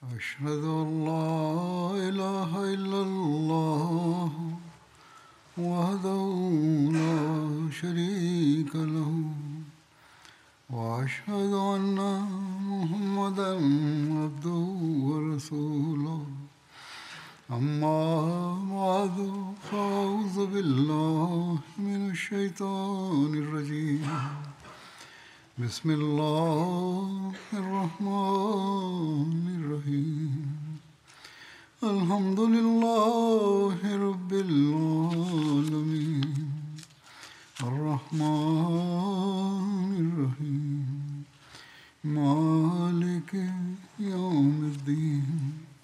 أشهد أن لا إله إلا الله وحده لا شريك له وأشهد أن محمدا عبده ورسوله أما بعد فأعوذ بالله من الشيطان الرجيم بسم الله الرحمن الرحيم الحمد لله رب العالمين الرحمن الرحيم مالك يوم الدين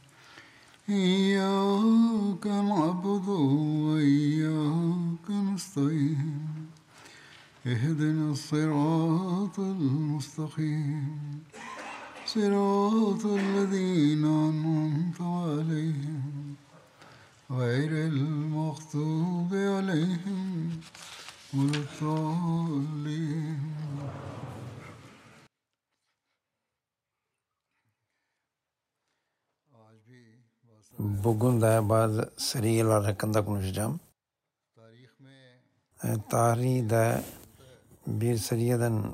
إياك نعبد وإياك نستعين اهدنا الصراط المستقيم صراط الذين أنعمت عليهم غير المغضوب عليهم ولا الضالين. Bugün de bazı seriler hakkında konuşacağım. Tarihte bir seriden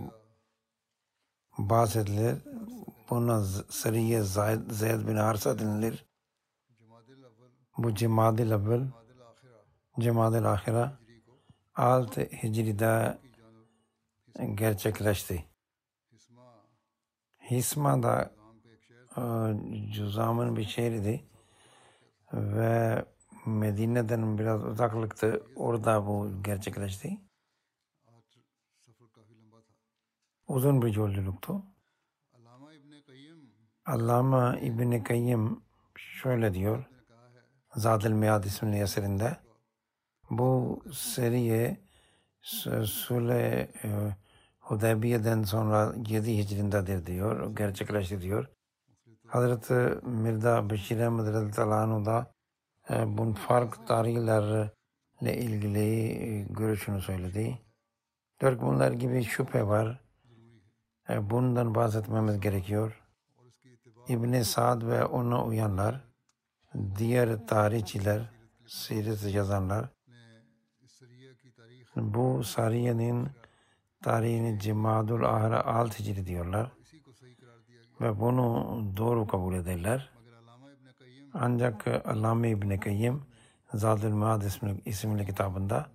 bahsedilir. Buna seriye Zeyd bin Harisa denilir. Bu Cemadil Evvel, Cemadil Ahira 6 Hicri'de gerçekleşti. Hisma da Cüzam'ın bir şehriydi ve Medine'den biraz uzaklıktı. Orada bu gerçekleşti. Uzun bir yolculuktu. Allama İbn-i Kayyim şöyle diyor, Zadül Mead isimli eserinde, bu seriye Sulh Hudeybiye'den sonra 7 Hicri'ndedir diyor, gerçekleşti diyor. Hazreti Mirza Beşir Ahmed radıyallahu anh da bunun farklı tarihlerle ilgili görüşünü söyledi. Diyor ki bunlar gibi şüphe var. Bundan bahsetmemiz gerekiyor. İbn-i Sa'd ve ona uyanlar, diğer tarihçiler, siret yazanlar, bu sariyenin tarihini Cemadul Ahira 6 Hicri diyorlar ve bunu doğru kabul ederler. Ancak Allame İbn-i Kayyim Zadül Mead isimli kitabında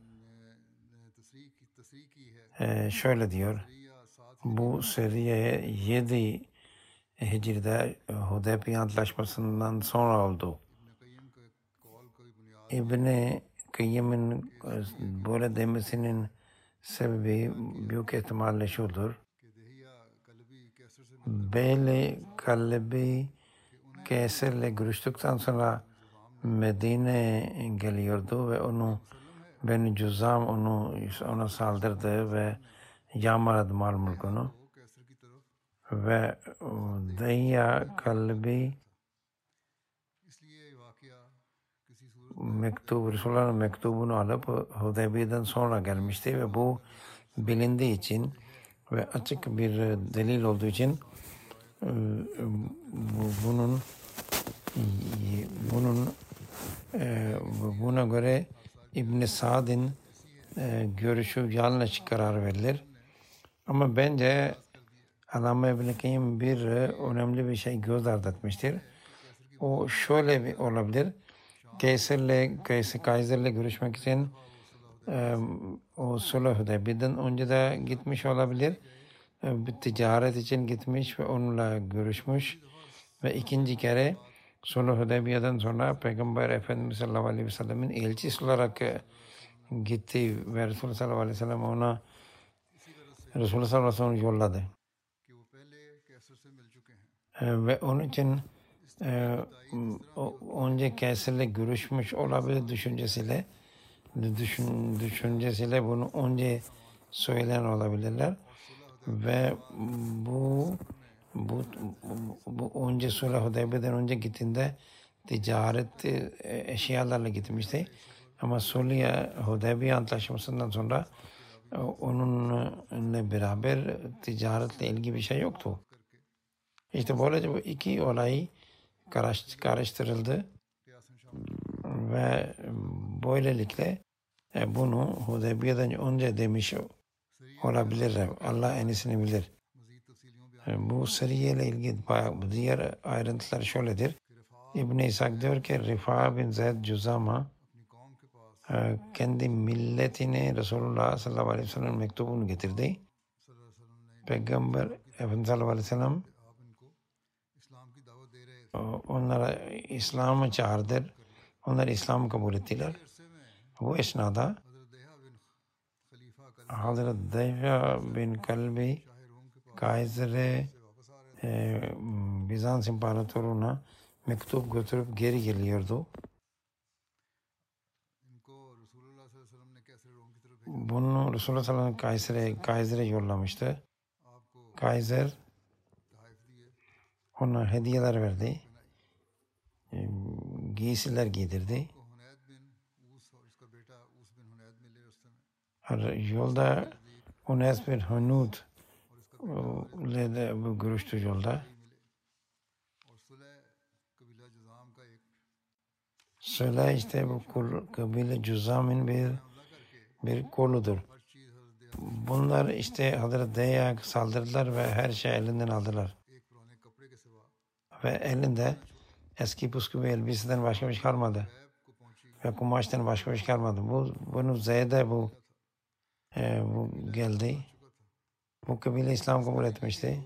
şöyle diyor, bu seriye 7 Hicri'de Hudeybiye Antlaşması'ndan sonra oldu. İbn-i Kayyim'in böyle demesinin sebebi büyük ihtimalle şudur. Beyli Kalbi Kesir'le görüştükten sonra Medine geliyordu ve onu Beni Cüzam ona saldırdı ve yağmaladı mal mülkünü. Ve Dayya Kalbi Resulullah'ın mektubunu alıp Hudeybiye'den sonra gelmişti ve bu bilindiği için ve açık bir delil olduğu için buna göre İbn Sa'd'in görüşü yanlış karar verilir. Ama bence Allame İbn Kayyim bir önemli bir şey göz ardı etmiştir. O şöyle bir olabilir. Kaiser'le görüşmek için o Sulh Hudeybiye'den önce de gitmiş olabilir. Bir ticaret için gitmiş ve onunla görüşmüş ve ikinci kere Sulh Hudeybiye'den sonra Peygamber Efendimiz sallallahu aleyhi ve sellem'in elçisi olarak gitti ve Resulullah sallallahu aleyhi ve sellem ona Resulullah sallallahu aleyhi ve sellem yolladı. Ve onun için önce Kaiser'le görüşmüş olabilir düşüncesiyle bunu önce söyleyen olabilirler ve bu önce Sulh Hudeybiye'den önce gittiğinde ticaret eşyalarla gitmişti ama Sulh Hudeybiye Antlaşması'ndan sonra onunla beraber ticaretle ilgili bir şey yoktu. İşte böylece bu iki olay karıştırıldı ve böylelikle bunu Hudeybiye'den önce demiş olabilirler. Allah en iyisini bilir. Bu seriye ile ilgili diğer ayrıntılar şöyledir. İbn-i İshak diyor ki Rifa bin Zeyd Cüzama kendi milletine Resulullah sallallahu aleyhi ve sellem mektubunu getirdi. Peygamber Efendimiz sallallahu aleyhi ve sellem onlara İslam'ı çağırdı. Onlar İslam'ı kabul ettiler. Bu esnada Hazreti Dehya bin Kalbi Kaiser Bizans İmparatorluğu'na mektup götürüp geri geliyordu. Bunu Resulullah sallallahu aleyhi ve sellem Kaiser'e yollamıştı. Kaiser ona hediyeler verdi. Giysiler giydirdi. Yolda Unes bin Hunud ile de görüştü yolda. Söyle işte bu kabile Cüzam'ın bir koludur. Bunlar işte Hazreti Deyya'ya saldırdılar ve her şey elinden aldılar. Ve elinde eski pusku bir elbiseden başka bir şey kalmadı. Ve kumaştan başka bir şey kalmadı. Bunu Zeyd'e bu geldi. Bu kabile İslam kabul etmişti.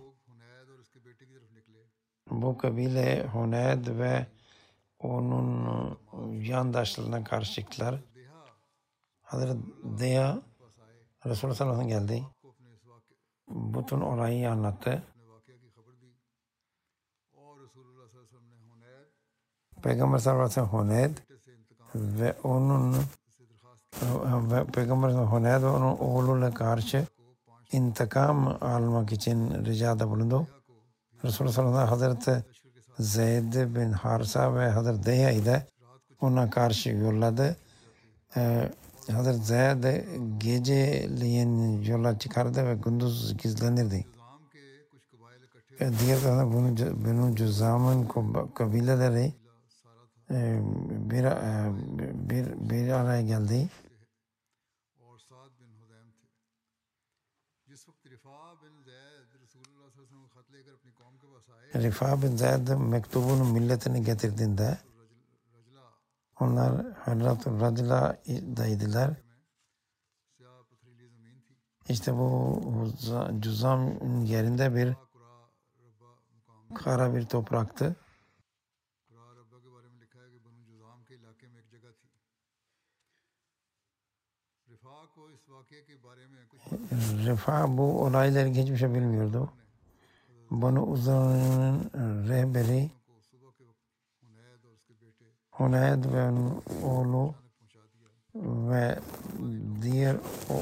Bu kabile Huneyd ve onun yandaşlarına karşı çıktılar. Hazreti Deya Resulullah sallallahu aleyhi ve sellem geldi. Bütün olayı anlattı. Peygamber sallallahu aleyhi ve sellem Huneyd ve Peygamber Huneyd ve onun oğluyla karşı intikam almak için ricada bulundu. Resulullah sallallahu aleyhi ve sellem Hazreti Zeyd bin Harsa ve Hazreti Deya'yı da ona karşı yolladı. Hazreti Zeyd geceleyin yola çıkardı ve gündüz gizlenirdi. Diğer taraftan bunun Cüzam'ın kabileleri bir araya geldi. Rifa bin Zeyd mektubunu milletine getirdiğinde onlar Hırratul Racla'daydılar. İşte bu Cüzam yerinde bir kara bir topraktı. Rifa bu olayları hiçbir şey bilmiyordu. Bunu uzanın rehberi Huneyd ve onun oğlu ve diğer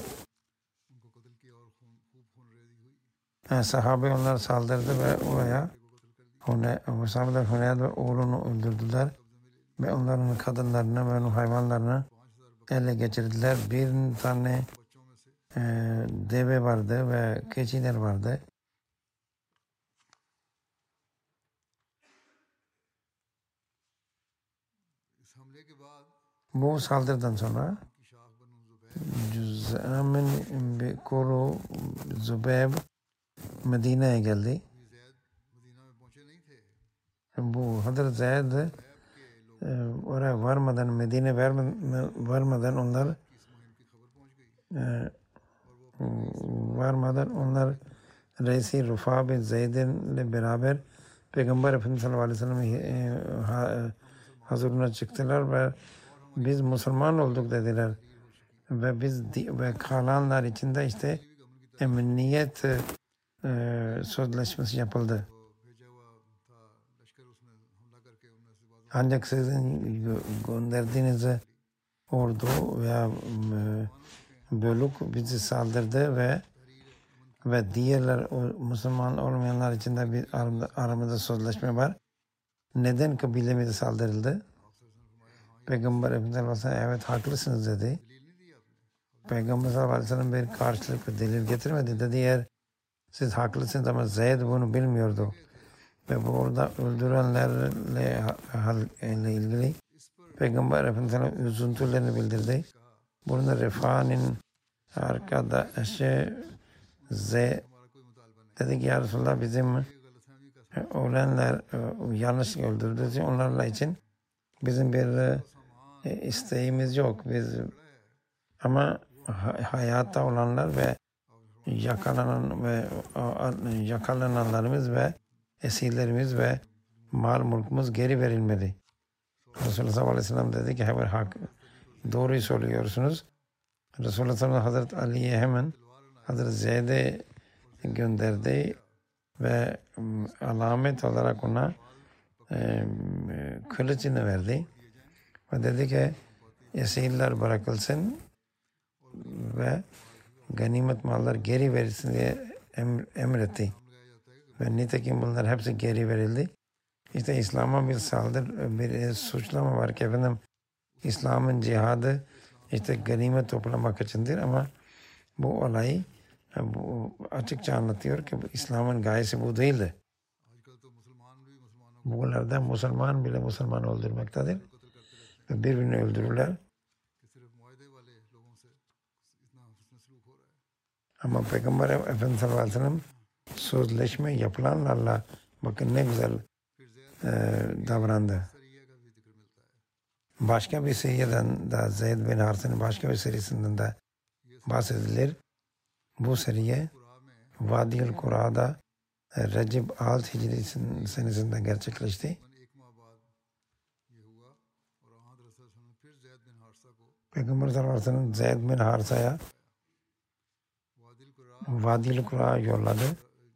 sahabe onlar saldırdı ve oraya sahabeler Huneyd ve oğlunu öldürdüler ve onların kadınlarını ve hayvanlarını ele geçirdiler. Bir tane deve vardı ve keçiler vardı. Bu saldırıdan sonra Cüzam'ın bir kolu Zübeyb Medine'ye geldi. Bu Hazreti Zeyd oraya varmadan, Medine varmadan onlar Reis-i Rufa bin Zeyd'inle beraber Peygamber Efendimiz sallallahu aleyhi ve sellem'in huzuruna çıktılar ve biz Müslüman olduk dediler. Ve kalanlar içinde işte emniyet sözleşmesi yapıldı. Ancak sizin gönderdiğiniz ordu veya bölük bizi saldırdı ve diğerler Müslüman olmayanlar içinde bir aramızda sözleşme var. Neden kabilemize saldırıldı? Peygamber Efendimiz evet haklısınız dedi. Peygamber sallallahu aleyhi ve sellem bir karşılıklı delil getirmedi. Dedi eğer siz haklısınız ama Zeyd bunu bilmiyordu. ve burada öldürenlerle ilgili Peygamber Efendimiz'e üzüntülerini bildirdi. Burada Rifa'nın arkadaşı dedi ki ya Resulallah bizim ölenler yanlış öldürdüğü için onlarla için bizim bir isteğimiz yok. Biz ama hayatta olanlar ve yakalananlarımız ve esirlerimiz ve mal mülkümüz geri verilmedi. Resulullah sallallahu aleyhi ve sellem dedi ki doğruyu söylüyorsunuz. Resulullah sallallahu aleyhi ve sellem Hazreti Ali'ye hemen Hazreti Zeyd'e gönderdi ve alamet olarak ona kılıcını verdi ve dedi ki esirler bırakılsın ve ganimet mallar geri verilsin diye emretti. Ve nitekim bunlar hepsi geri verildi. İşte İslam'a bir bir suçlama var ki efendim İslam'ın cihadı işte ganimet toplamak içindir ama bu olayı bu açıkça anlatıyor ki İslam'ın gayesi bu değildi. Bugünlerde Müslüman bile Müslüman öldürmektedir ve birbirini öldürürler. Ama Peygamber Efendimiz sallallahu aleyhi ve sellem sözleşme yapılanlarla bakın ne güzel davrandı. Başka bir seriden de Zeyd bin Harisa'nın başka bir serisinden de bahsedilir. Bu seriye Vadi-ül Kura'da Recep 6 Hicri senesinde gerçekleşti. Peygamber sallallahu aleyhi ve sellem Zeyd bin Harisa'ya Vadi-ül Kura'ya yolladı.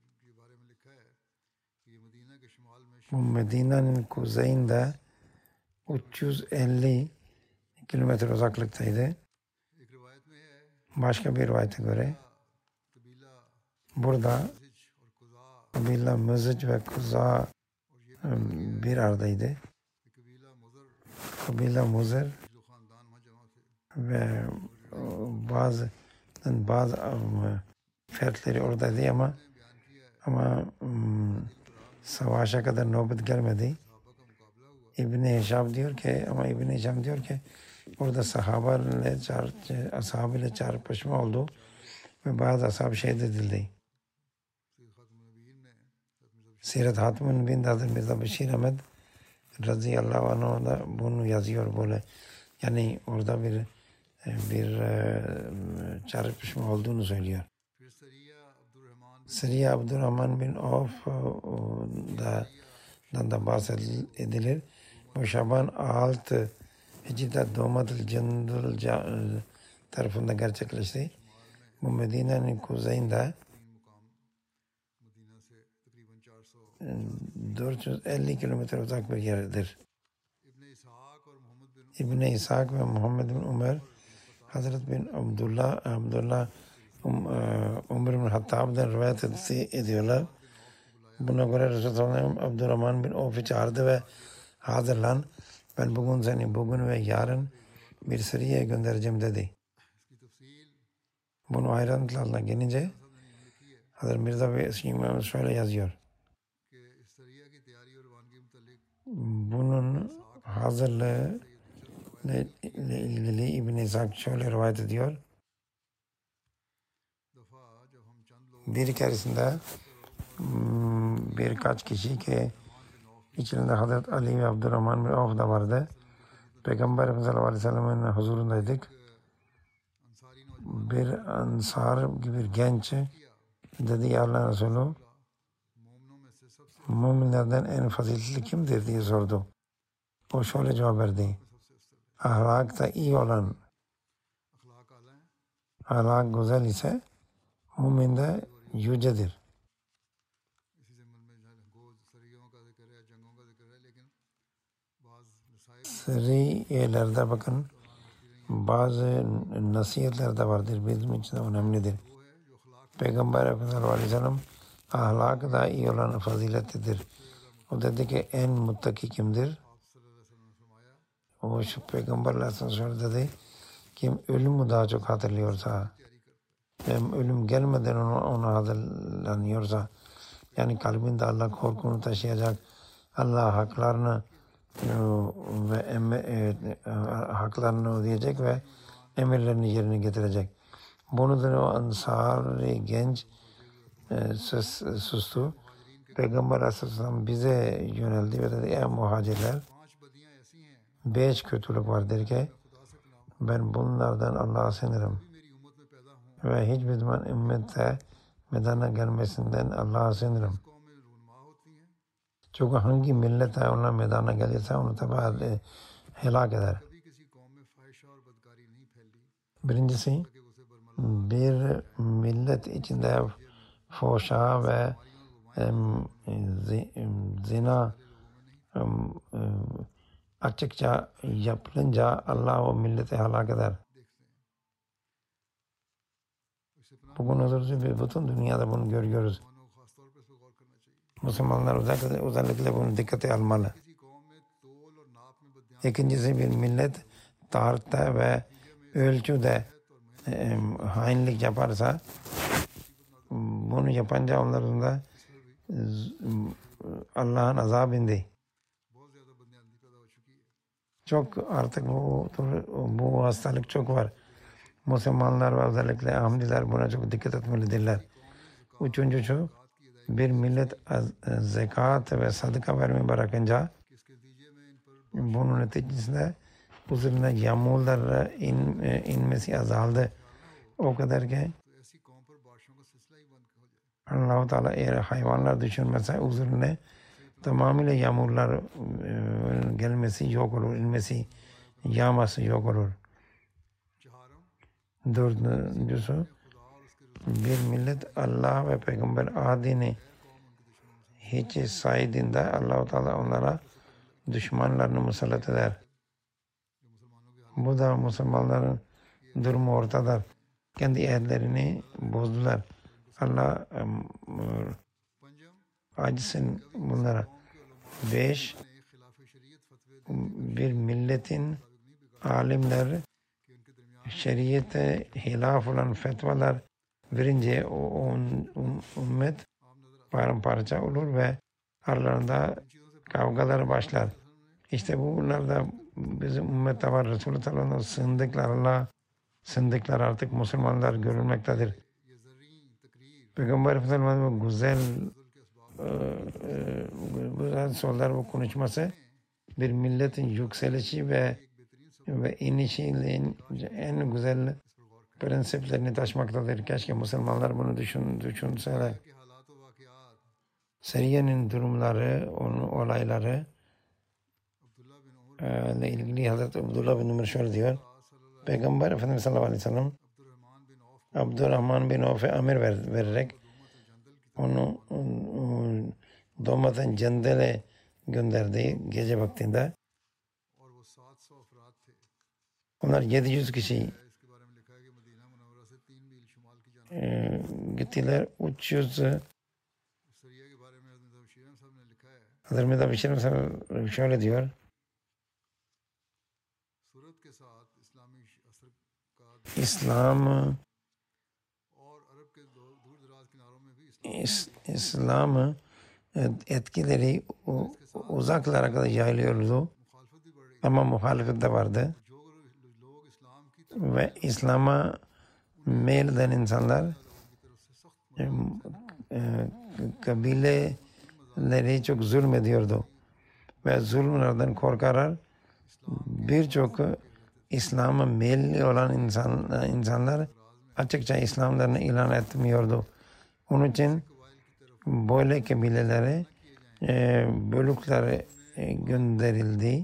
Bu Medine'nin kuzeyinde 350 kilometre uzaklıktaydı. Başka bir rivayete göre burada kabile Mızıc ve Kuza bir aradaydı. Kabile Muzır ve bazı fertleri oradaydı ama savaşa kadar nöbet gelmedi. İbn-i Hişam diyor ki orada ashab ile çarpışma oldu ve bazı ashab şehit edildi. Sirat Hatmun bin Hazret Mirza Beşir Ahmed radıyallahu anh da bunu yazıyor böyle. Yani orada bir çarpışma olduğunu söylüyor. Seriye Abdurrahman bin Avf da bahsedilir. Bu Şaban 6 Hicri'de Doğmatul Cendul tarafında gerçekleşti. Bu Medine'nin kuzeyinde 450 kilometre uzak bir yerdir. İbn-i İshak ve Muhammed bin Ömer Hazret bin Abdullah Ömer bin Hattab'dan rivayet ediyorlar. Buna göre Resulullah Abdurrahman bin Avf'ı çağırdı ve hazırlan ben bugün ve yarın bir seriye göndereceğim dedi. Bunu ayrıntılarla gelince Hazreti Mirza ve İmam şöyle yazıyor. Bunun hazırlığı ile ilgili İbn-i İshak şöyle rivayet ediyor. Bir keresinde birkaç kişi ki içinde Hazreti Ali ve Abdurrahman bin Avf da vardı. Peygamber Efendimiz sallallahu aleyhi ve sellem'in huzurundaydık. Bir ansar gibi bir genç dedi ya Allah Resulü müminlerden en faziletli kimdir diye sordu. O şöyle cevap verdi. Ahlakta iyi olan, ahlak güzel ise mümin de yücedir. Seriyelerde bakın bazı nasihatler de vardır. Bizim için de önemlidir. Peygamber Efendimiz sallallahu aleyhi ve sellem ahlak da iyi olan faziletlidir. O dedi ki en muttaki kimdir? O şu Peygamber Aleyhisselam dedi kim ölümü daha çok hatırlıyorsa hem ölüm gelmeden ona hazırlanıyorsa Yani kalbinde Allah korkunu taşıyacak, Allah haklarını ve haklarını ödeyecek ve emirlerini yerine getirecek. Bunu da o Ansari genç sustu. Peygamber Aleyhisselam bize yöneldi ve dedi ey muhacirler 5 kötülük vardır ki ben bunlardan Allah'a sığınırım ve hiçbir zaman ümmette meydana gelmesinden Allah'a sığınırım. Çünkü hangi millet ona meydana gelirse onu tabi helak eder. Birincisi bir millet içinde fuhşa ve zina açıkça yapılınca Allah o milleti helak eder. Bugün bütün dünyada bunu görüyoruz. Müslümanlar özellikle bunu dikkate almalı. İkincisi bir millet tarihte ve ölçüde hainlik yaparsa bunu yapınca onların da Allah'ın azabı indi. Çok artık bu hastalık çok var. Müslümanlar ve özellikle Ahmediler buna çok dikkat etmelidirler. Üçüncüsü bir millet zekat ve sadaka vermeyi bırakınca bunun neticesinde üzerine yağmurlar inmesi azaldı. O kadar ki Allah-u Teala eğer hayvanlar düşürmese üzerine tamamıyla yağmurlar gelmesi yok olur, inmesi, yağması yok olur. Dördüncüsü bir millet Allah ve Peygamber adını hiç saydığında Allah-u Teala onlara düşmanlarını musallat eder. Bu da Müslümanların durumu ortada. Kendi ehllerini bozdular. Allah acısın bunlara. 5. Bir milletin alimler şeriyete hilaf olan fetvalar verince o ümmet paramparça olur ve aralarında kavgalar başlar. İşte bunlar da bizim ümmette var. Resulullah sallallahu aleyhi ve sellem sındıklar artık Müslümanlar görülmektedir. Peygamber Efendimiz'in güzel sözler ve konuşması bir milletin yükselişi ve inişinin en güzel prensiplerini taşımaktadır. Keşke Müslümanlar bunu düşünseler. Seriye'nin durumları, onun olayları ile ilgili Hazreti Abdullah bin Ömer şöyle diyor. Peygamber Efendimiz sallallahu aleyhi ve sellem Abdurrahman bin Avf'e emir vererek onu doğmadan Cendel'e gönderdi gece vaktinde. Onlar 700 kişi gittiler. 300 Hazreti Medabişir şöyle diyor. İslam etkileri uzaklara kadar yayılıyordu. Ama muhalefet de vardı. Ve İslam'a meyleden insanlar kabileleri çok zulmediyordu. Ve zulümlerden korkarak birçok İslam'a meyilli olan insanlar açıkça İslamlarını ilan etmiyordu. Onun için böyle kabilelere bölüklere gönderildi.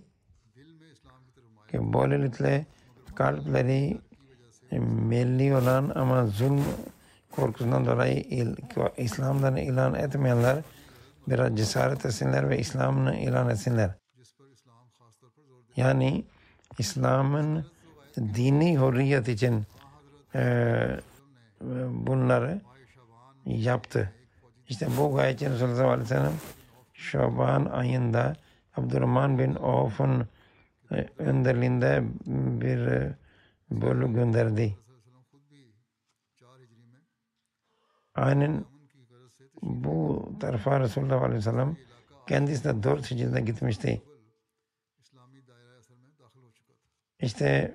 Böylelikle kalpleri meyilli olan ama zulm korkusundan dolayı İslam'dan ilan etmeyenler biraz cesaret etsinler ve İslam'ını ilan etsinler. Yani İslam'ın dini hürriyet için bunları yaptı. İşte bu gayet için Resulullah sallallahu aleyhi ve sellem Şaban ayında Abdurrahman bin Avf'un önderliğinde bir bölük gönderdi. Aynen bu tarafa Resulullah aleyhi ve sellem kendisi de 4 hicrede gitmişti. İşte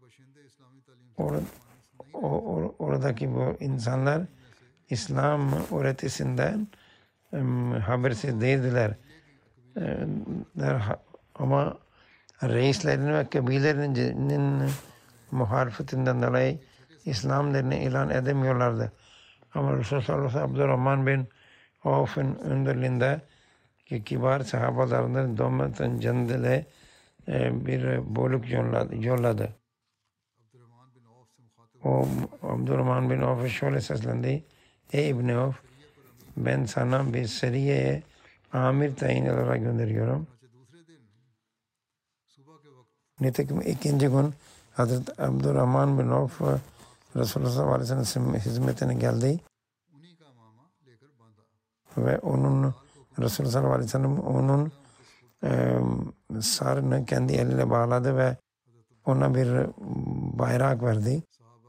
oradaki bu insanlar İslam öğretisinden habersiz değildiler. Ama reislerinin ve kabilelerinin muhalefetinden dolayı İslam'larını ilan edemiyorlardı. Ama Resulullah sallallahu aleyhi ve sellem Abdurrahman bin Avf'ın önderliğinde kibar sahabalarından Domat'ın cendele bir bölük yolladı. O Abdurrahman bin Avf'a şöyle seslendi: Ey İbni Avf, ben sana bir seriyeye amir tayin olarak gönderiyorum. Nitekim ikinci gün Hazreti Abdurrahman bin Avf Resulullah sallallahu aleyhi ve sellem hizmetine geldi ve onun Resulullah sallallahu aleyhi ve sellem onun sarını kendi eliyle bağladı ve ona bir bayrak verdi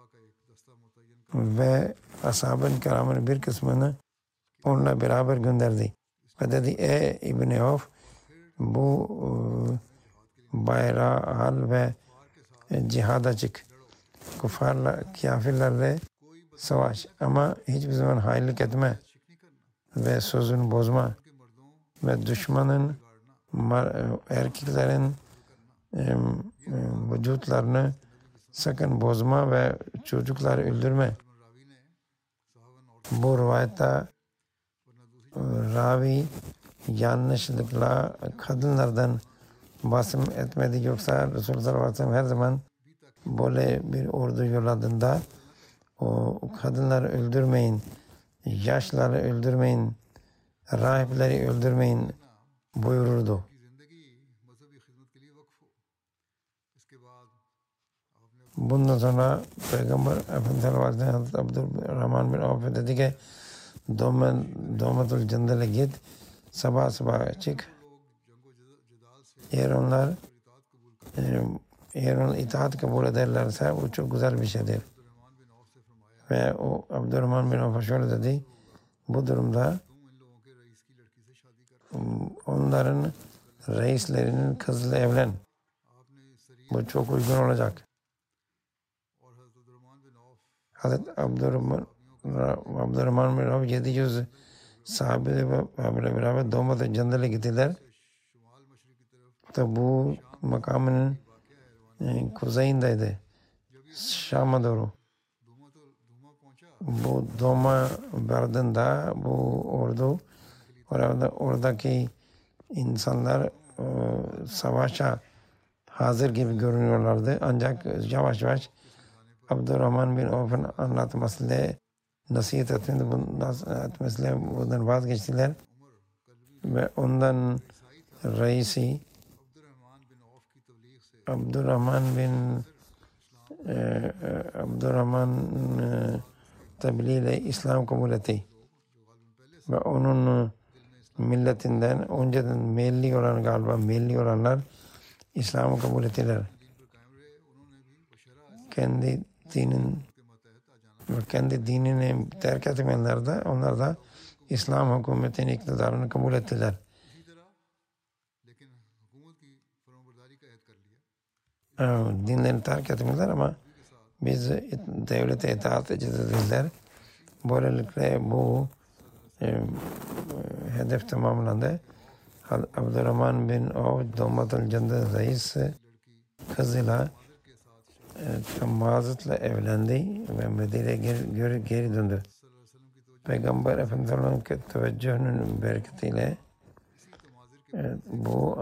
ve ashab-ı kiramın bir kısmını onunla beraber gönderdi ve dedi: Ey İbni Avf, bu bayrağı al ve cihada çık. Kufarla, kafirlerle savaş ama hiçbir zaman hainlik etme ve sözünü bozma ve düşmanın erkeklerin vücutlarını sakın bozma ve çocukları öldürme. Bu rivayette ravi yanlışlıkla kadınlardan bahsetmedi, yoksa Resulullah sallallahu aleyhi ve sellem her zaman böyle bir ordu yolladığında o kadınları öldürmeyin, yaşlıları öldürmeyin, rahipleri öldürmeyin buyururdu. Bundan sonra Peygamber Efendimiz sallallahu aleyhi ve sellem Hazreti Abdurrahman bin Avf'a dedi ki Domatul Cendele git, sabah çık. Eğer onlar itaat kabul ederlerse bu çok güzel bir şeydir. Ve o Abdurrahman bin Avf'a şöyle dedi: bu durumda onların reislerinin kızıyla evlen. Bu çok uygun olacak. Hazreti Abdurrahman bin Avf 700 sahabeyle beraber Domat'ın Cendele gittiler. Bu makamının kuzeyindeydi, Şam'a doğru. Bu Doma Bardında bu ordu, oradaki insanlar savaşa hazır gibi görünüyorlardı. Ancak yavaş yavaş Abdurrahman bin Avf'ın anlatmasıyla, nasihat etmesiyle bundan vazgeçtiler ve ondan reisi Abdurrahman tebliğiyle İslam kabul etti ve onun milletinden önceden Melli olanlar İslam'ı kabul ettiler. Kendi dinini terk etmeyenler de onlar da İslam hükümetinin iktidarını kabul ettiler. Dinlerini terk etmediler ama biz devlete itaat edildiler. Böylelikle bu hedef tamamlandı. Abdurrahman bin Avf Domatul Cendele reis kızıyla Mazit'le evlendi ve Medine'ye geri döndü. Peygamber Efendimiz'in teveccühünün bereketiyle bu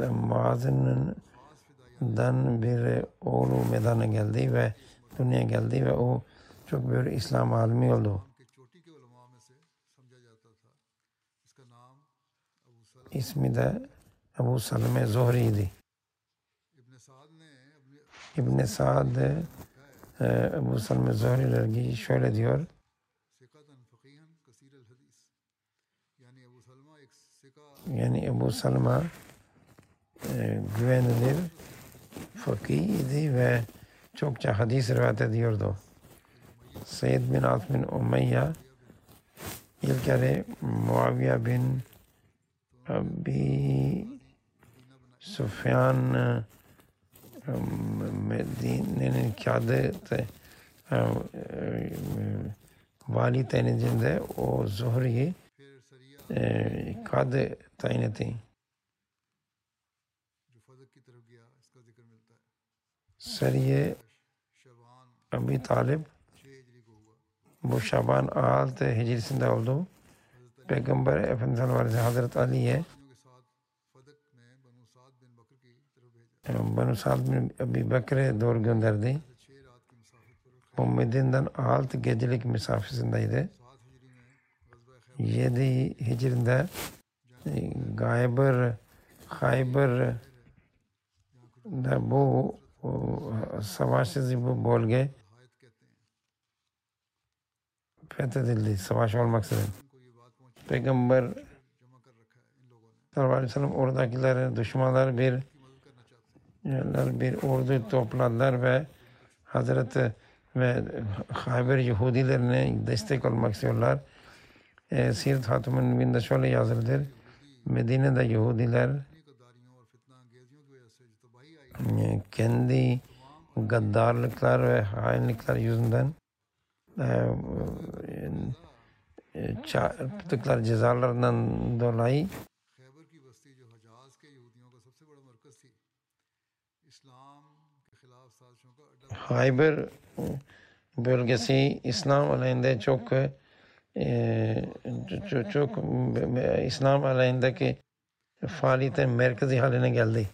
Mazit'den bir oğlu meydana geldi ve dünyaya geldi ve o çok büyük İslam alimi oldu. İsmi de Ebu Salime Zuhri'ydi. İbn Sa'd Ebu Salime Zuhri ile ilgili şöyle diyor: yani Ebu Salma güvenilir fakih idi ve çokça hadis rivayet ediyordu. Seyyid bin Asm bin Umeyye İlk kere Muaviye bin Abi Sufyan Medine'nin kağıdı vali tayin edildiğinde o Zuhri'yi kadı tayin etti. Sariye Abi Talib bu Şaban 6 Hicrisinde oldu. Peygamber Efendimiz sallallahu aleyhi ve sellem Hazreti Ali'ye Banu Sa'd bin Ebi Bekir'e doğru gönderdi. O Medine'den 6 gecelik mesafesindeydi. 7 Hicri'nde Hayber'de bu savaşsız bu bölge fethedildi. Savaş olmaksızın. Peygamber sallallahu aleyhi ve sellem oradakiler düşmanlar bir ordu topladılar ve Hazreti ve Hayber Yahudilerine destek olmak istiyorlar. Sirat Hatum'un birinde şöyle yazılıdır. Medine'de Yahudiler kendi gaddarlıklar ve hainlikler yüzünden çarptıkları cezalarından dolayı Hayber bölgesi İslam aleyhinde çok İslam aleyhindeki faaliyetin merkezi haline geldi.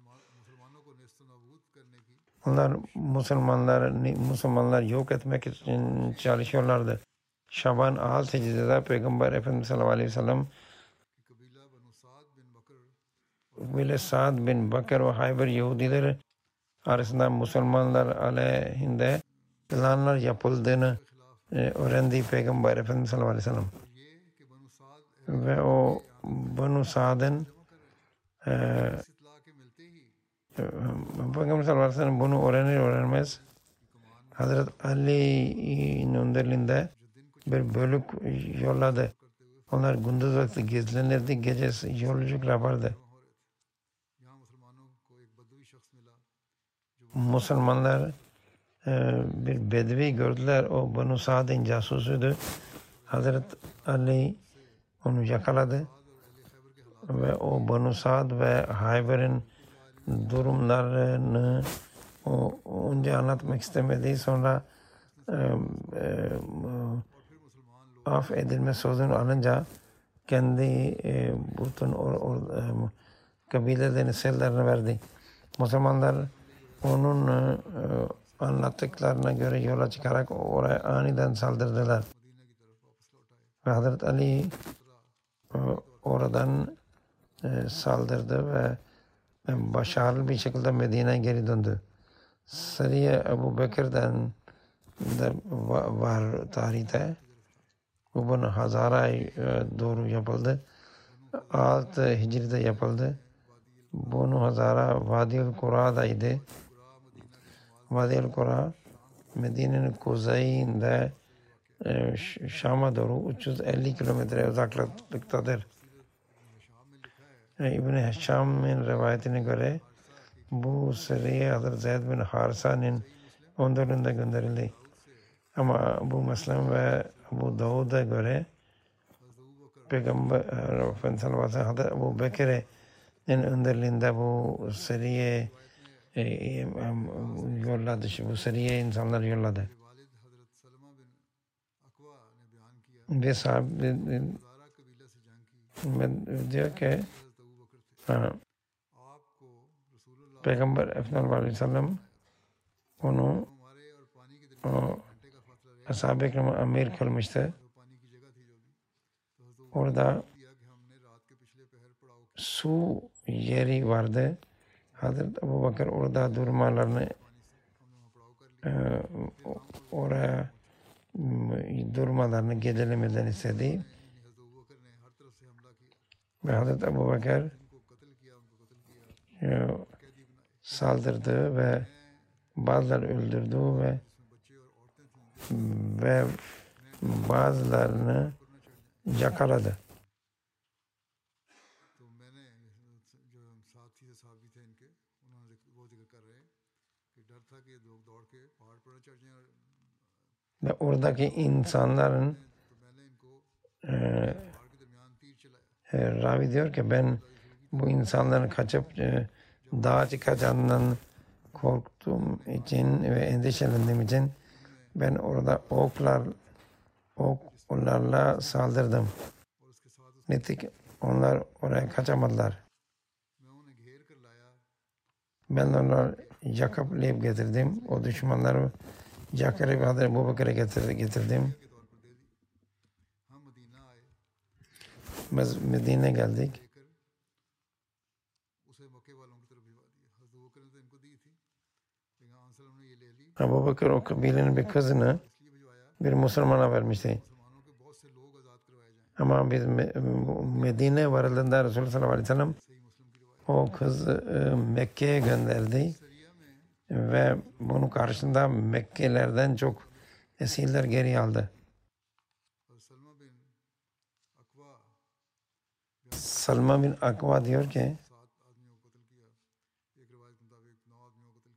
Onlar Müslümanlar yok etmek için çalışıyorlardı. Şaban 6 Hicr'de Peygamber Efendimiz sallallahu aleyhi ve sellem Kabile Sa'd bin Bakr ve Hayber Yahudileri arasında Müslümanlar aleyhinde planlar yapıldığını öğrendi Peygamber Efendimiz sallallahu aleyhi ve sellem. Ve o Banu Sa'd'ın Peygamber sallallahu aleyhi ve sellem bunu öğrenmez Hazreti Ali'nin önderliğinde bir bölük yolladı. Onlar gündüz vakti gizlenirdi, gece yolculuk yapardı. Müslümanlar bir Bedevi gördüler. O Banu Sa'd'ın casusuydu. Hazreti Ali onu yakaladı. Ve o Banu Sa'd ve Hayber'in durumlarını önce anlatmak istemedi. Sonra af edilme sözünü alınca kendi bütün kabilelerin sırlarını verdi. Müslümanlar onun anlattıklarına göre yola çıkarak oraya aniden saldırdılar. Ve Hazreti Ali oradan saldırdı ve başarılı bir şekilde Medine'ye geri döndü. Sariye Ebu Bekir'den de var tarihte. Bu bunu Hazara'ya doğru yapıldı. 6 Hicri'de yapıldı. Bunu Hazara Vadi-ül Kura'daydı. Vadi-ül Kura Medine'nin kuzeyinde Şam'a doğru 350 kilometre uzaklıktadır. İbn-i Hişam'ın rivayetine göre bu seriye Hazreti Zeyd bin Harisa'nın önderliğinde gönderildi. Ama bu Müslim ve bu Davud'a göre Peygamber Efendimiz sallallahu aleyhi ve sellem Hazreti Ebu Bekir'in önderliğinde bu seriye yolladı. Bu seriye insanlar yolladı. Ve sahabe diyor ki Peygamber Efendimiz aleyhi ve sellem onu Ashab-ı Kiram'a amir kılmıştı. Orada su yeri vardı. Hazreti Ebu Bakır orada durmalarını oraya durmalarını gecelemeden istedi. Ve Hazreti Ebu Bakır saldırdı ve bazıları öldürdü ve bazılarını yakaladı. तो मैंने जो साथी से साहब भी थे इनके उन्होंने वो जिक्र कर रहे हैं कि डर था कि लोग दौड़ के पहाड़ पर चढ़ जाएं और Ve oradaki insanların तो मैंने इनको e, पहाड़ के दरमियान तीर चलाया ravi diyor ki ben bu insanların kaçıp dağa çıkacağından korktuğum için ve endişelendiğim için ben orada oklarla saldırdım. और उसके साथ Netik onlar oraya kaçamadılar. मैं उन्हें घेर कर लाया Ben onları yakalayıp getirdim. O düşmanları yakalayıp Hazreti Ebu Bekir'e getirdim. के तौर पर दे दी हम मदीना आए Biz Medine geldik. लेकर उसे मक्के वालों की तरफ भिजवा दिया हज़रत अबू बकर ने तो इनको दी थी लेकिन आंसलम ने ये ले ली Ebu Bekir o kabilenin bir kızını इसलिए भिजवाया bir Müslümana vermişti. मुसलमानों के बहुत से लोग आज़ाद करवाए जाएं Ama biz Medine varıldığında Resulullah sallallahu aleyhi ve sellem सही मुस्लिम की रिवायत o kızı Mekke'ye gönderdi. सरिया में Ve bunun karşında Mekkelilerden çok esirler geri aldı. हज़रत सलमा बिन अकवा Salma bin Akva diyor ki 7 आदमियों को कत्ल किया एक रिवायत के मुताबिक 9 आदमियों को कत्ल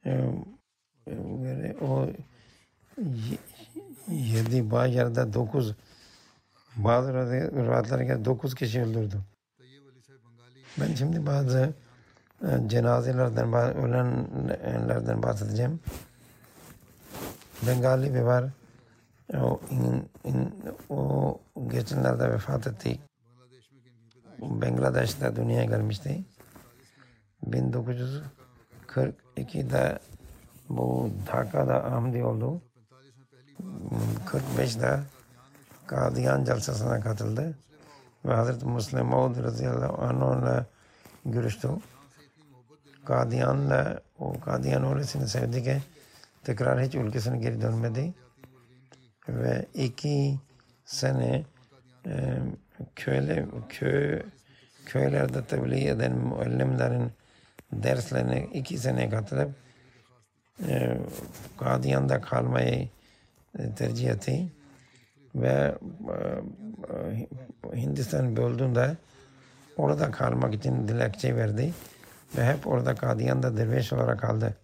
किया o 7 bazı yerde 9 bazı rivayetlerine göre 9 kişi öldürdü. Tayyab अली साहब Bengali Ben şimdi bazı cenazelerden, ölenlerden bahsedeceğim. Bengali bir var. O geçenlerde vefat etti. Bangladesh में इनकी पैदाइश Bangladeş'te dünyaya gelmişti. 1942'de bu Dhaka'da Ahmadi oldu. 45 में पहली 45'de Kadiyan Jalsası'na katıldı. Ve Hazreti Müslim Maud radıyallahu anh'la görüştü. Kadiyan'la o Kadiyan öylesine sevdi ki tekrar hiç ülkesine geri dönmedi. Ve 2 sene köylerde tebliğ eden müellimlerin derslerine 2 sene katılıp Kadiyan'da kalmayı tercih etti. Ve Hindistan böldüğünde orada kalmak için dilekçe verdi. Ve hep orada Kadiyan'da derviş olarak kaldı.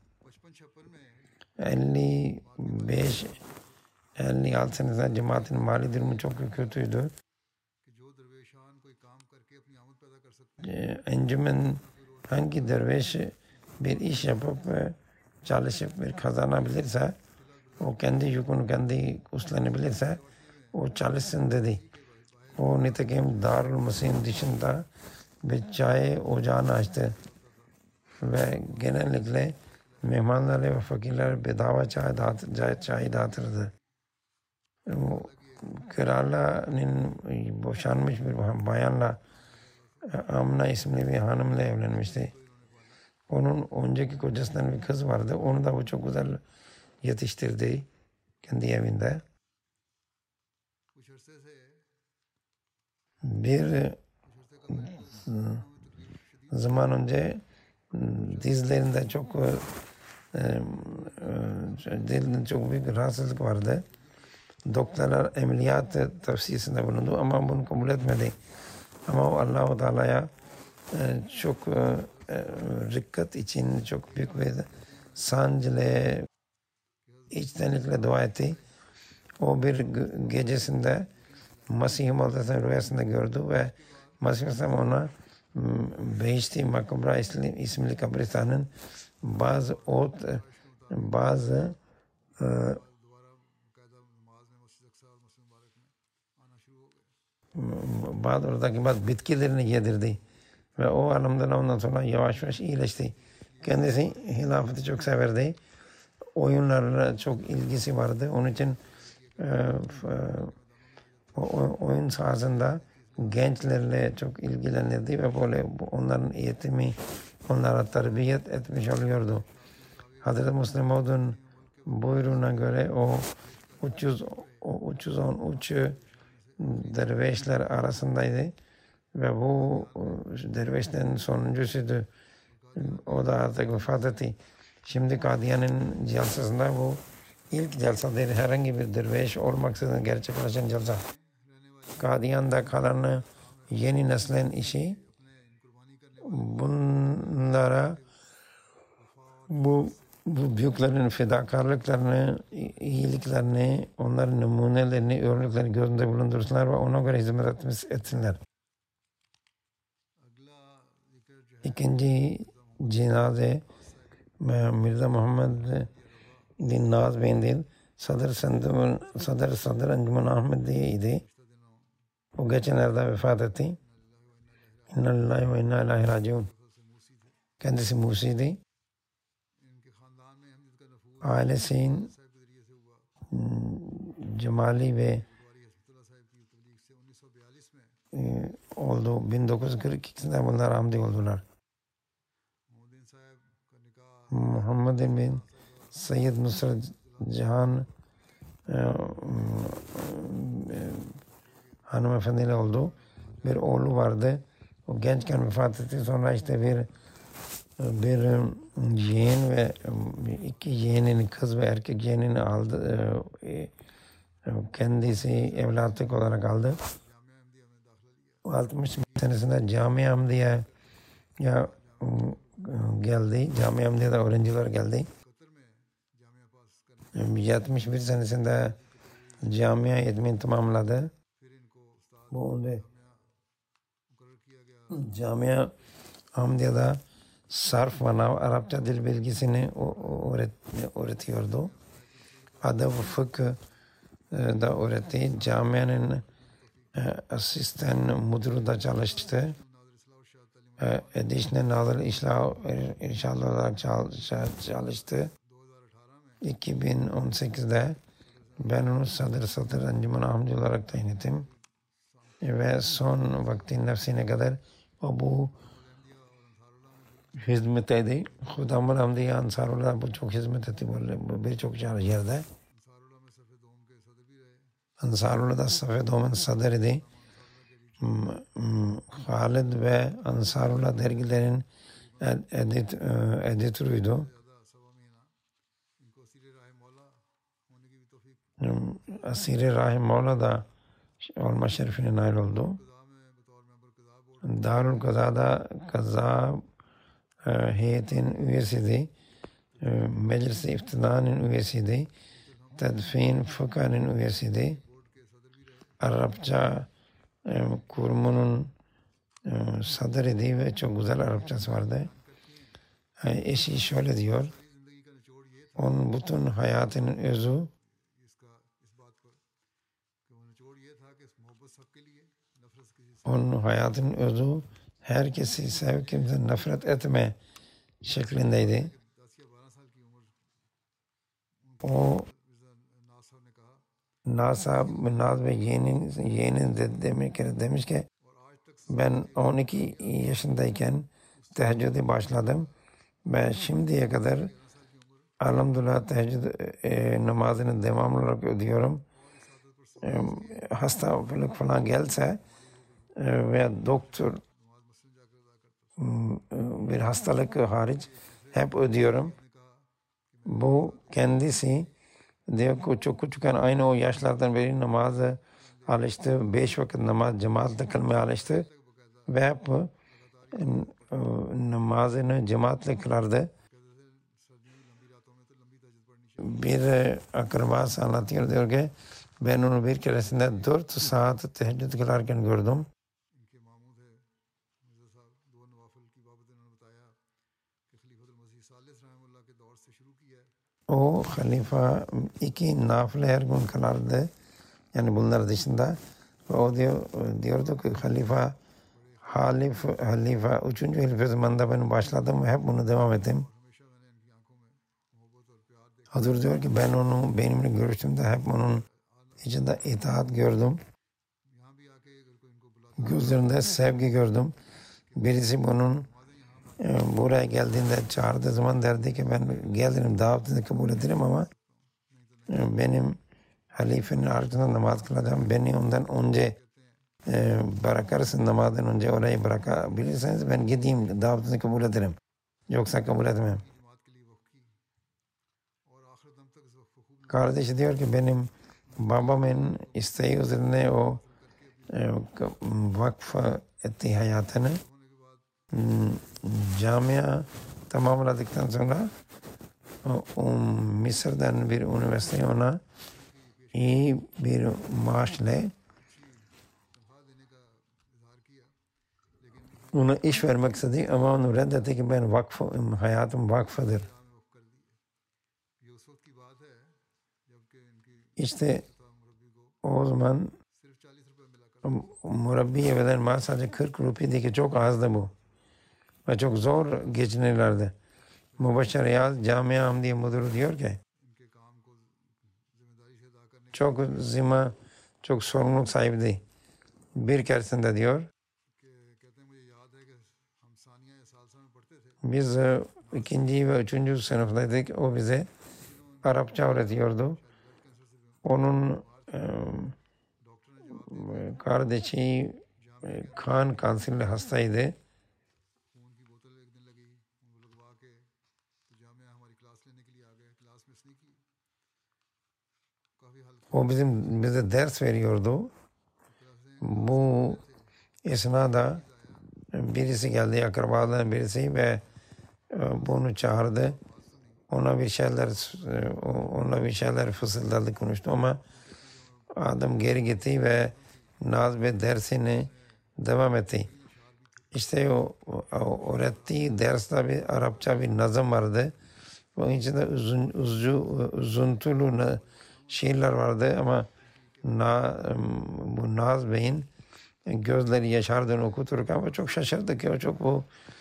55-56 में 56 senesinde cemaatin mali durumu çok kötüydü. कि जो दरवेशान कोई काम करके अपनी आमद पैदा कर सकते Encümen hangi derviş bir iş yapıp çalışıp bir kazanabilirse o kendi yükünü kendi üstlenebilirse o çalışsın dedi. O nitekim Darül Mesih'in dışında bir çay ocağını açtı. Ve genellikle mehmanlara ve fakirlere bedava çay dağıtırdı. Kerala'nın boşanmış bir bayanla Amna isimli bir hanımla evlenmişti. Onun önceki kocasından bir kız vardı. Onu da bu çok güzel yetiştirdi kendi evinde. कुछ अरसे से Bir zaman önce dizlerinde çok büyük rahatsızlık vardı. Doktorlar ameliyat tavsiyesinde bulundu ama bunu kabul etmedi. Ama o Allah-u Teala'ya çok rikkat için çok büyük bir sancıyla içtenlikle dua etti. O bir gecesinde Mesih Maud rüyasında gördü ve Mesih Aleyhisselam ona Behişti Makabra isimli kabristanın bazı दोबारा बाकायदा नमाज में मस्जिद अक्सा और मस्जिद मुबारक में आना शुरू हो गए bazı oradaki bazı bitkilerini yedirdi. Ve o anlamda ondan sonra yavaş yavaş iyileşti. Kendisi hilafeti çok severdi. Oyunlarla çok ilgisi vardı. Onun için oyun sahasında gençlerle çok ilgilenirdi ve böyle onların eğitimi, onlara terbiyet etmiş oluyordu. Hazreti Müslim Maud'un buyruğuna göre o 313 dervişler arasındaydı ve bu dervişlerin sonuncusuydu. O da artık vefat etti. Şimdi Kadiyan'ın jalsasında bu ilk jalsadır. Herhangi bir derviş olmaksızın gerçekleşen jalsa. रहने वाली Kadiyan'da kalan yeni neslin işi bunlara bu büyüklerin fedakarlıklarını, iyiliklerini, onların numunelerini, örneklerini göz önünde bulundursunlar ve ona göre hizmet etsinler. İkinci cenaze Mirza Muhammed bin Naz Bendil Sadr Encümen Ahmediye'ydi. O geçenlerde vefat etti. İnna lillahi ve inna ileyhi raciun. Kendisi Musi'ydi. Ailesinin Cemali ve oldu. 1942'de bunlar Ahmedi oldular. Muhammed bin Seyyid Nusret Cihan hanımefendiyle oldu. Bir oğlu vardı. O gençken vefat etti. Sonra işte bir yeğen ve iki yeğenini, kız ve erkek yeğenini aldı. Kendisi evlatlık olarak aldı. 60 senesinde Cami-i Ahmediye geldi. Cami-i Ahmediye'de öğrenciler geldi. 71 senesinde Camia eğitimini tamamladı. Bu önce Cami-i Ahmediye'de sarf ve Arapça dil bilgisini öğretiyordu. Adab ve fıkıh da öğretti. Camianın asistan müdürü de çalıştı. Edişne Nazır İrşad olarak çalıştı. 2018'de ben onu Sadr Encümen Ahmedi olarak tayin ettim. Ve son vaktin nefsine kadar o bu hizmet etti. Hudamul Ahmediye Ansarullah bu çok hizmet etti. Birçok yerde. Ansarullah'da Safi Doğum'un sadr idi. Halid ve Ansarullah dergilerin editörüydü. Asir-i Rahim Mevla da olma şerefine nail oldu. Darül Kaza'da Kaza heyetin üyesiydi. Meclis-i İftida'nın üyesiydi. Tedfin Fıkha'nın üyesiydi. Arapça kurumunun sadrıydı ve çok güzel Arapçası vardı. Eşi şöyle diyor. Onun bütün hayatının özü herkesi sev, kimse nefret etme şeklindeydi. O Naz ve yeğenin demiş ki ben 12 yaşındayken teheccüde başladım ve şimdiye kadar elhamdülillah teheccüd namazını devamlı olarak ödüyorum. Hastalık falan gelse veya doktor bir hastalık hariç hep ödüyorum. Bu kendisi diyor ki çok küçükken aynı o yaşlardan beri namaza alıştı. 5 vakit namaz cemaatle kılmaya alıştı. Ve hep namazını cemaatle kılardı. Bir akrabası anlatıyor diyor ki ben onu bir keresinde 4 saat teheccüd kılarken gördüm. O halifa 2 nafile her gün kılardı. Yani bunlar dışında. Ve o diyordu ki halifa 3. halife zamanında ben başladım ve hep bunu devam ettim. Hazır diyor ki ben onu benimle görüştüğümde hep onun içinde itaat gördüm. Gözlerinde sevgi gördüm. Birisi bunun buraya geldiğinde çağırdığı zaman derdi ki ben gelirim davetini kabul ederim ama benim halifenin arkasında namaz kılacağım. Beni ondan önce bırakarsın namazdan önce orayı bırakabilirseniz ben gideyim davetini kabul ederim. Yoksa kabul etmem. Kardeşi diyor ki benim babamın isteği üzerine o vakf etti hayatını. Camia tamamladıktan sonra Mısır'dan bir üniversite ona iyi bir maaşla ona iş vermek istedi ama onu reddetti ki ben hayatım vakfıdır. İşte o zaman murabbiye veren maaş sadece 40 rupiydi ki çok azdı bu. Ve çok zor geçinirlerdi. Mübaşşir Riyaz Camia Ahmediye müdürü diyor ki çok zima, çok sorumluluk sahibiydi. Bir keresinde diyor biz ikinci ve üçüncü sınıftaydık. O bize Arapça öğretiyordu. Onun kardeşi kan kanseriyle hastaydı. O bize ders veriyordu. Bu esnada birisi geldi, akrabalardan birisi ve bunu çağırdı. Onunla bir şeyler fısıldadı, konuştu ama adam geri gitti ve naz ve dersini devam etti. İşte o öğrettiği derste bir Arapça bir nazım vardı. Onun içinde üzüntülü şiirler vardı ama bu Naz Bey'in gözleri yaşardığını okuturken ama çok şaşırdı ki o çok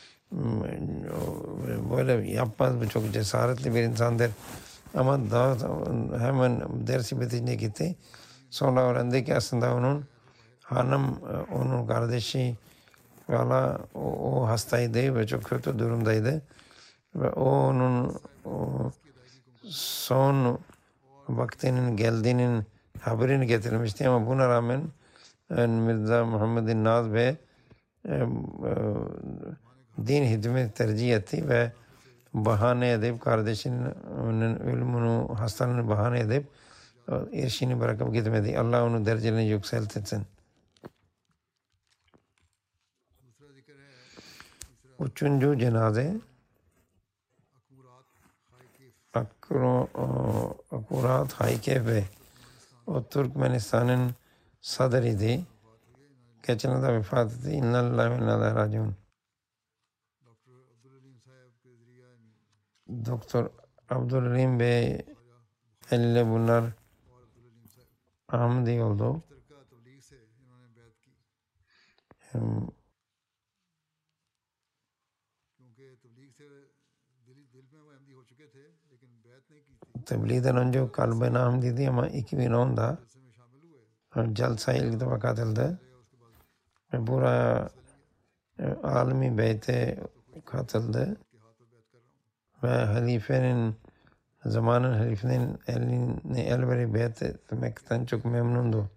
böyle yapmaz, bu çok cesaretli bir insandır. Ama daha hemen dersi bitince gitti. Sonra öğrendi ki aslında onun kardeşi valla o hastaydı ve çok kötü durumdaydı. Ve onun son vaktinin geldiğinin haberini getirmişti ama buna rağmen Mirza Muhammed Naz Bey din hizmet tercih etti ve bahane edip kardeşinin ölümünü, hastalığını bahane edip eşini bırakıp gitmedi. Allah onu derecelerini yükseltsin. Üçüncü cenaze Akurat Haykef Bey. O Türkmenistan'ın sadrıydı. Geçen de vefat etti. İnna lillahi ve inna ileyhi raciun. Doktor Abdülhalim Bey elle bunlar Ahmedi oldu. Tebliğden önce kalben Ahmediydi ama 2010'da Jalsa-i ilk defa katıldı. Ve buraya Alemi Beyt'e katıldı. Ve halifenin elini el verip beyat etmekten çok memnundu.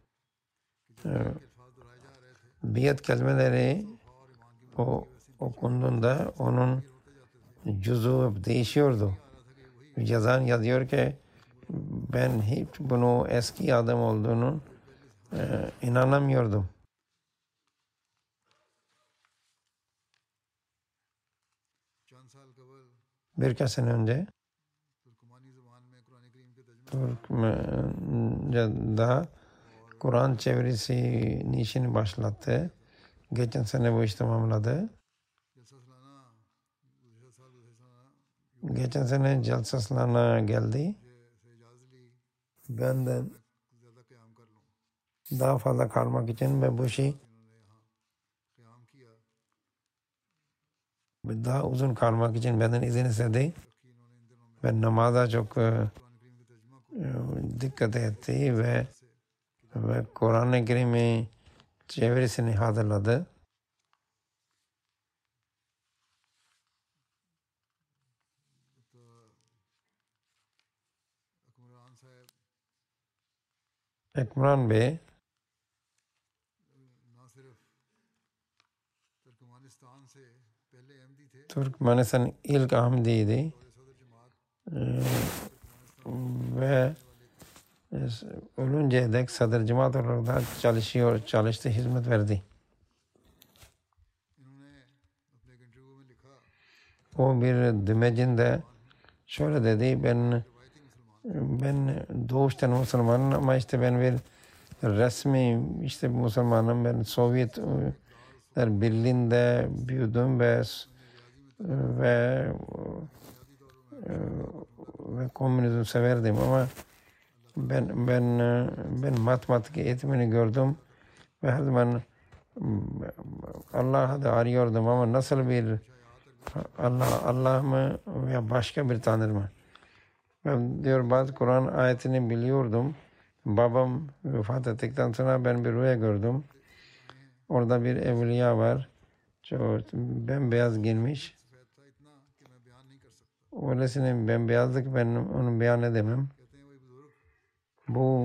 Biyat kelimeleri okunduğunda onun cüzü değişiyordu. Yazan yazıyor ki ben hiç bunu eski adam olduğunu inanamıyordum. Birkaç sene önce Türkmence'de Kur'an çevirisi işini başlattı. Geçen sene bu iş tamamladı. Geçen sene Jalsaslana geldi. Benden daha fazla kalmak için ve bu şey daha uzun kalmak için benden izin istedi. Ve namaza çok dikkat etti ve Kur'an-ı Kerim'i çevirisini hazırladı. Ekmran Bey Türkmenistan ilk Ahmediydi ve ölünceye dek Sadr Cemaat olarak da çalıştı, hizmet verdi. O bir dümecinde şöyle dedi, ben doğuştan Müslümanım ama işte ben bir resmi işte Müslümanım, ben Sovyetler Birliği'nde büyüdüm ve komünizm severdim ama ben matematik eğitimini gördüm ve her zaman Allah'ı da arıyordum ama nasıl bir Allah mı veya başka bir Tanrı mı? Ben diyor bazı Kur'an ayetini biliyordum. Babam vefat ettikten sonra ben bir rüya gördüm. Orada bir evliya var. Çok bembeyaz giyinmiş. Öylesine bembeyazlık ben onu beyan edemem. Bu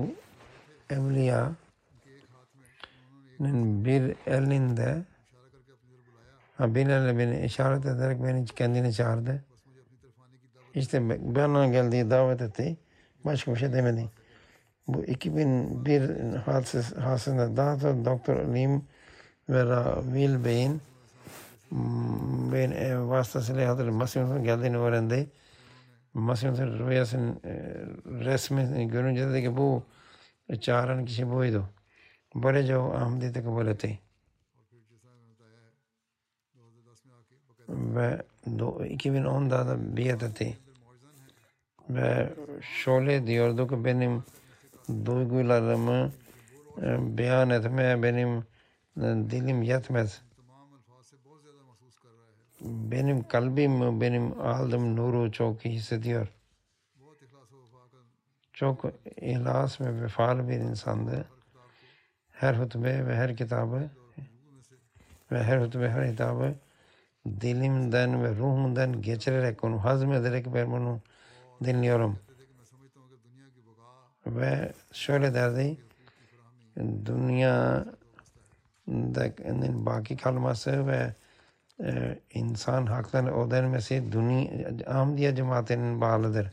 evliyanın bir elinde bir elle beni işaret ederek beni kendine çağırdı. İşte bana geldiği davet etti. Başka bir şey demedi. Bu 2001 hadisesinde daha sonra Doktor Lim ve Ravil Bey'in vasıtasıyla Hazreti Masih'in geldiğini öğrendi. Masih'in rüyasının resmini görünce dedi ki bu çağıran kişi buydu. Böylece o Ahmediyet'i kabul etti. Ve 2010'da da biat etti. Ve şöyle diyordu ki benim duygularımı beyan etmeye benim dilim yetmez. Benim kalbim benim aldığım nuru çok iyi hissediyor. Çok ihlas ve vefalı bir insandı. Her hutbe ve her kitabı ve her hutbe her hitabı dilimden ve ruhumdan geçirerek onu hazmederek ben bunu dinliyorum. Ve şöyle derdi, dünyanın baki kalması ve insan haklarının ödenmesi Ahmediye cemaatinin bağlıdır.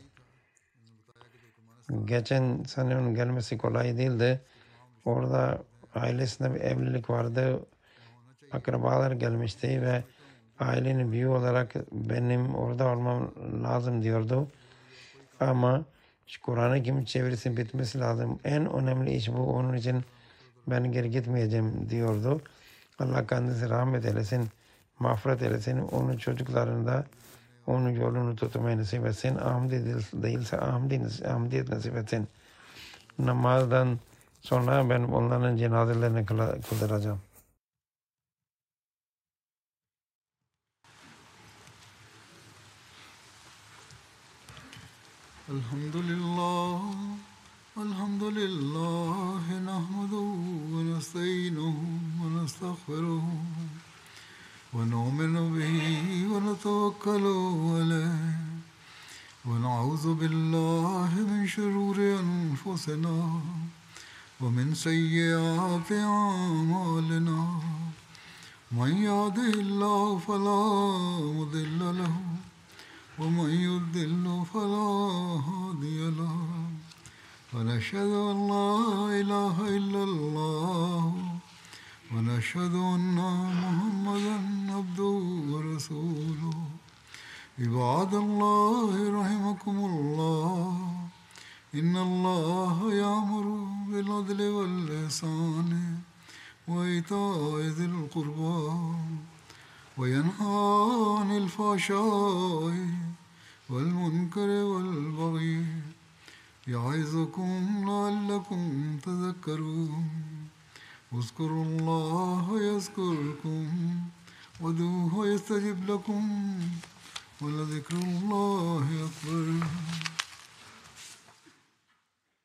Geçen sene onun gelmesi kolay değildi. Orada ailesinde bir evlilik vardı. Akrabalar gelmişti ve ailenin büyüğü olarak benim orada olmam lazım diyordu. Ama Kur'an-ı Kerim çevirisi bitmesi lazım. En önemli iş bu. Onun için ben geri gitmeyeceğim diyordu. Allah kendisi rahmet eylesin, mağfiret eylesin. Onun çocuklarını da onun yolunu tutmayı nasip etsin. Ahmedi değilse Ahmediyet nasip etsin. Namazdan sonra ben onların cenazelerini kıldıracağım. Elhamdülillah nahmeduhu ve nestainuhu ve nestağfiruhu ve nu'minu bihi ve netevekkalu aleyh ve na'udzu billahi min şururi enfusina ve min seyyiati a'malina. Men yahdihillahu felâ mudille lehu ومن يضلل فلا هادي له ونشهد أن لا إله إلا الله ونشهد أن محمدا عبده ورسوله عباد الله رحمكم الله إن الله يأمر بالعدل والإحسان وإيتاء ذي القربى وينهى عن الفحشاء والمنكر والبغي يعظكم لعلكم تذكرون اذكروا الله يذكركم وادعوه يستجب لكم ولذكر الله أكبر